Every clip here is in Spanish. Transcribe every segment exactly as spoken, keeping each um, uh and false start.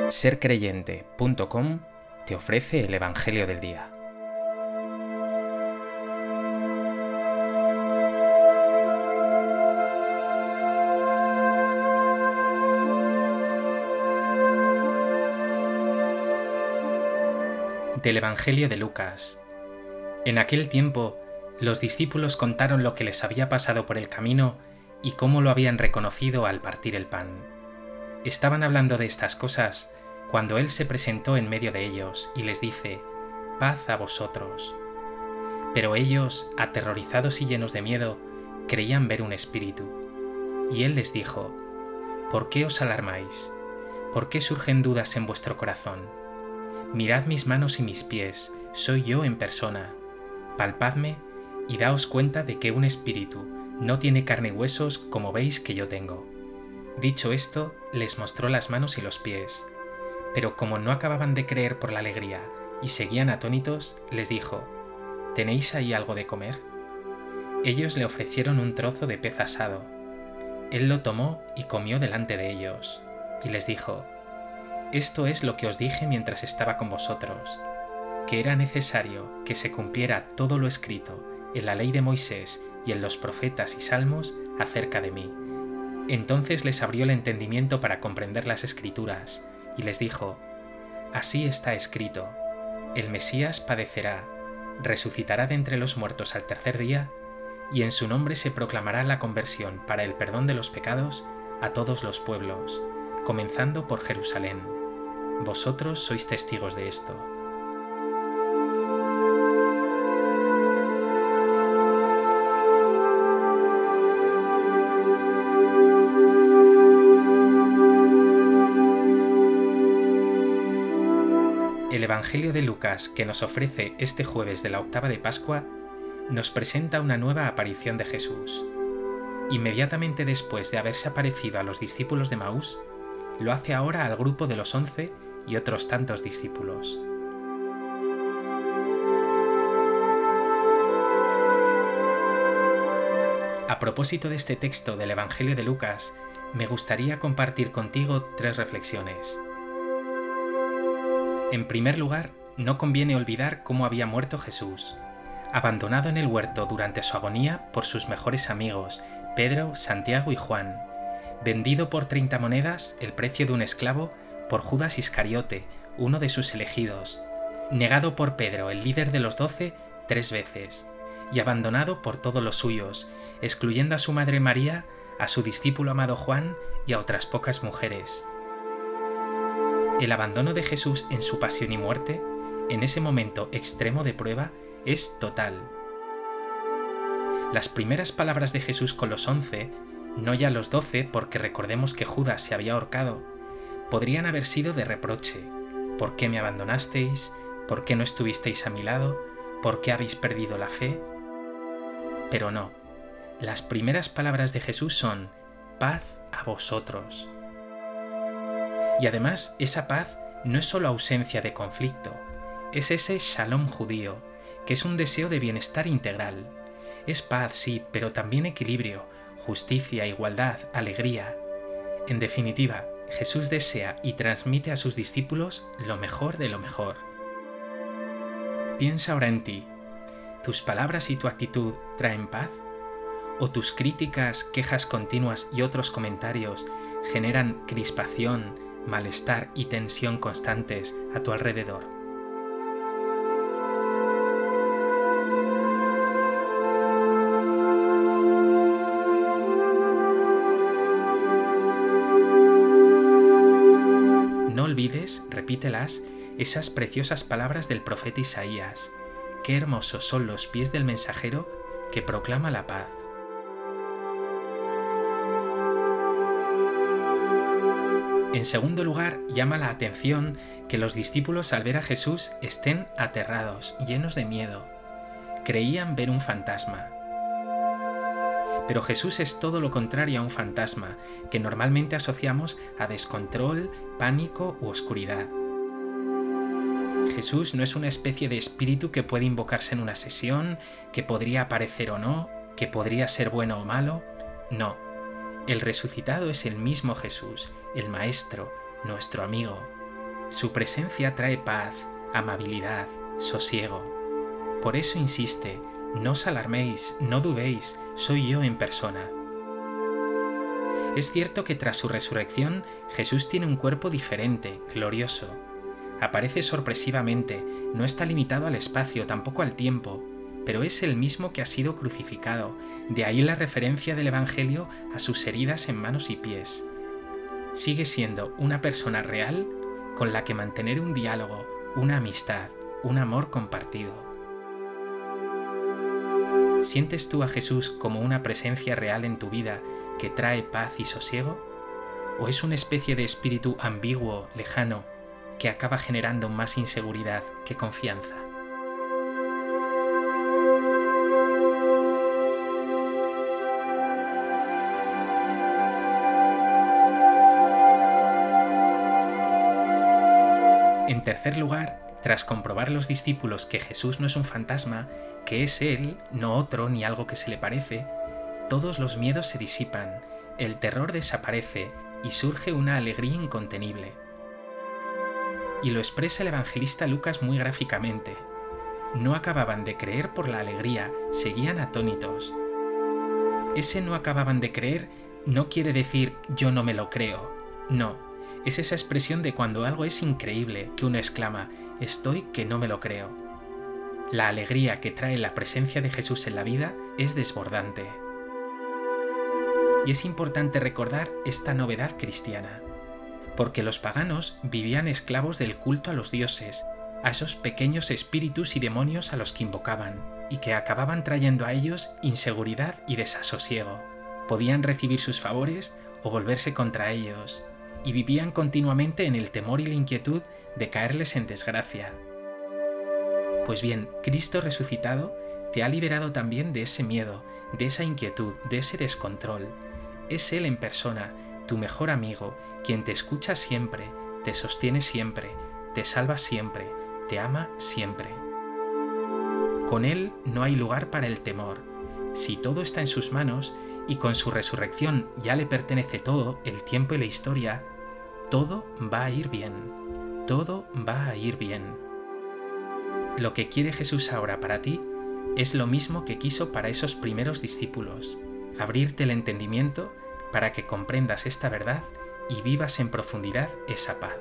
ser creyente punto com te ofrece el Evangelio del Día. Del Evangelio de Lucas. En aquel tiempo, los discípulos contaron lo que les había pasado por el camino y cómo lo habían reconocido al partir el pan. Estaban hablando de estas cosas cuando Él se presentó en medio de ellos y les dice: «Paz a vosotros». Pero ellos, aterrorizados y llenos de miedo, creían ver un espíritu. Y Él les dijo: «¿Por qué os alarmáis? ¿Por qué surgen dudas en vuestro corazón? Mirad mis manos y mis pies, soy yo en persona. Palpadme y daos cuenta de que un espíritu no tiene carne y huesos como veis que yo tengo». Dicho esto, les mostró las manos y los pies. Pero como no acababan de creer por la alegría y seguían atónitos, les dijo: «¿Tenéis ahí algo de comer?». Ellos le ofrecieron un trozo de pez asado. Él lo tomó y comió delante de ellos, y les dijo: «Esto es lo que os dije mientras estaba con vosotros, que era necesario que se cumpliera todo lo escrito en la ley de Moisés y en los profetas y salmos acerca de mí». Entonces les abrió el entendimiento para comprender las Escrituras, y les dijo: «Así está escrito, el Mesías padecerá, resucitará de entre los muertos al tercer día, y en su nombre se proclamará la conversión para el perdón de los pecados a todos los pueblos, comenzando por Jerusalén. Vosotros sois testigos de esto». El Evangelio de Lucas, que nos ofrece este jueves de la octava de Pascua, nos presenta una nueva aparición de Jesús. Inmediatamente después de haberse aparecido a los discípulos de Maús, lo hace ahora al grupo de los once y otros tantos discípulos. A propósito de este texto del Evangelio de Lucas, me gustaría compartir contigo tres reflexiones. En primer lugar, no conviene olvidar cómo había muerto Jesús, abandonado en el huerto durante su agonía por sus mejores amigos, Pedro, Santiago y Juan, vendido por treinta monedas, el precio de un esclavo, por Judas Iscariote, uno de sus elegidos, negado por Pedro, el líder de los doce, tres veces, y abandonado por todos los suyos, excluyendo a su madre María, a su discípulo amado Juan y a otras pocas mujeres. El abandono de Jesús en su pasión y muerte, en ese momento extremo de prueba, es total. Las primeras palabras de Jesús con los once, no ya los doce porque recordemos que Judas se había ahorcado, podrían haber sido de reproche. ¿Por qué me abandonasteis? ¿Por qué no estuvisteis a mi lado? ¿Por qué habéis perdido la fe? Pero no. Las primeras palabras de Jesús son: «Paz a vosotros». Y además, esa paz no es solo ausencia de conflicto, es ese shalom judío, que es un deseo de bienestar integral. Es paz, sí, pero también equilibrio, justicia, igualdad, alegría. En definitiva, Jesús desea y transmite a sus discípulos lo mejor de lo mejor. Piensa ahora en ti. ¿Tus palabras y tu actitud traen paz? ¿O tus críticas, quejas continuas y otros comentarios generan crispación, malestar y tensión constantes a tu alrededor? No olvides, repítelas, esas preciosas palabras del profeta Isaías: «Qué hermosos son los pies del mensajero que proclama la paz». En segundo lugar, llama la atención que los discípulos al ver a Jesús estén aterrados, llenos de miedo. Creían ver un fantasma. Pero Jesús es todo lo contrario a un fantasma, que normalmente asociamos a descontrol, pánico u oscuridad. Jesús no es una especie de espíritu que puede invocarse en una sesión, que podría aparecer o no, que podría ser bueno o malo. No. El resucitado es el mismo Jesús, el Maestro, nuestro amigo. Su presencia trae paz, amabilidad, sosiego. Por eso insiste, no os alarméis, no dudéis, soy yo en persona. Es cierto que tras su resurrección, Jesús tiene un cuerpo diferente, glorioso. Aparece sorpresivamente, no está limitado al espacio, tampoco al tiempo, pero es el mismo que ha sido crucificado, de ahí la referencia del Evangelio a sus heridas en manos y pies. Sigue siendo una persona real con la que mantener un diálogo, una amistad, un amor compartido. ¿Sientes tú a Jesús como una presencia real en tu vida que trae paz y sosiego? ¿O es una especie de espíritu ambiguo, lejano, que acaba generando más inseguridad que confianza? En tercer lugar, tras comprobar los discípulos que Jesús no es un fantasma, que es Él, no otro ni algo que se le parece, todos los miedos se disipan, el terror desaparece y surge una alegría incontenible. Y lo expresa el evangelista Lucas muy gráficamente. No acababan de creer por la alegría, seguían atónitos. Ese no acababan de creer no quiere decir yo no me lo creo, no. Es esa expresión de cuando algo es increíble, que uno exclama, estoy que no me lo creo. La alegría que trae la presencia de Jesús en la vida es desbordante. Y es importante recordar esta novedad cristiana, porque los paganos vivían esclavos del culto a los dioses, a esos pequeños espíritus y demonios a los que invocaban, y que acababan trayendo a ellos inseguridad y desasosiego. Podían recibir sus favores o volverse contra ellos, y vivían continuamente en el temor y la inquietud de caerles en desgracia. Pues bien, Cristo resucitado te ha liberado también de ese miedo, de esa inquietud, de ese descontrol. Es Él en persona, tu mejor amigo, quien te escucha siempre, te sostiene siempre, te salva siempre, te ama siempre. Con Él no hay lugar para el temor. Si todo está en sus manos, y con su resurrección ya le pertenece todo, el tiempo y la historia, todo va a ir bien, todo va a ir bien. Lo que quiere Jesús ahora para ti es lo mismo que quiso para esos primeros discípulos, abrirte el entendimiento para que comprendas esta verdad y vivas en profundidad esa paz.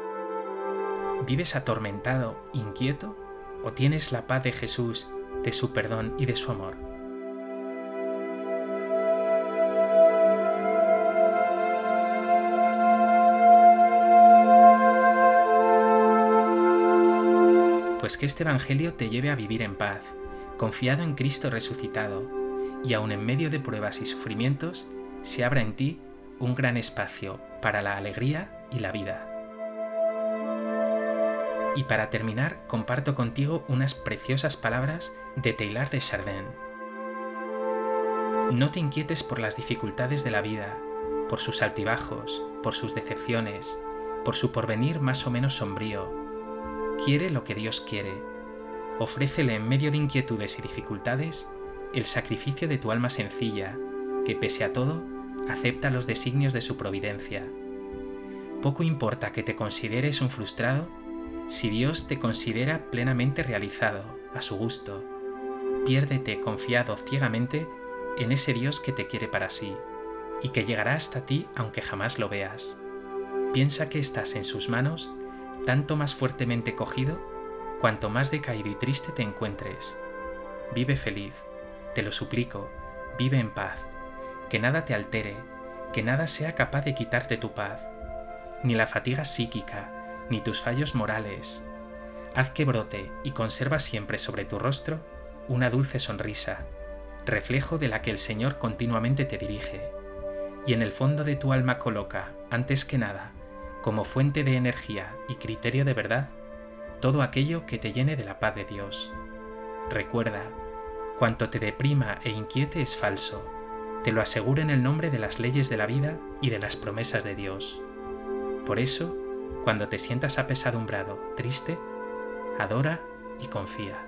¿Vives atormentado, inquieto, o tienes la paz de Jesús, de su perdón y de su amor? Pues que este Evangelio te lleve a vivir en paz, confiado en Cristo resucitado, y aun en medio de pruebas y sufrimientos, se abra en ti un gran espacio para la alegría y la vida. Y para terminar, comparto contigo unas preciosas palabras de Teilhard de Chardin. No te inquietes por las dificultades de la vida, por sus altibajos, por sus decepciones, por su porvenir más o menos sombrío. Quiere lo que Dios quiere. Ofrécele en medio de inquietudes y dificultades el sacrificio de tu alma sencilla, que pese a todo, acepta los designios de su providencia. Poco importa que te consideres un frustrado si Dios te considera plenamente realizado, a su gusto. Piérdete confiado ciegamente en ese Dios que te quiere para sí y que llegará hasta ti aunque jamás lo veas. Piensa que estás en sus manos tanto más fuertemente cogido cuanto más decaído y triste te encuentres. Vive feliz, te lo suplico, vive en paz, que nada te altere, que nada sea capaz de quitarte tu paz, ni la fatiga psíquica, ni tus fallos morales. Haz que brote y conserva siempre sobre tu rostro una dulce sonrisa, reflejo de la que el Señor continuamente te dirige, y en el fondo de tu alma coloca, antes que nada, como fuente de energía y criterio de verdad, todo aquello que te llene de la paz de Dios. Recuerda, cuanto te deprima e inquiete es falso, te lo aseguro en el nombre de las leyes de la vida y de las promesas de Dios. Por eso, cuando te sientas apesadumbrado, triste, adora y confía.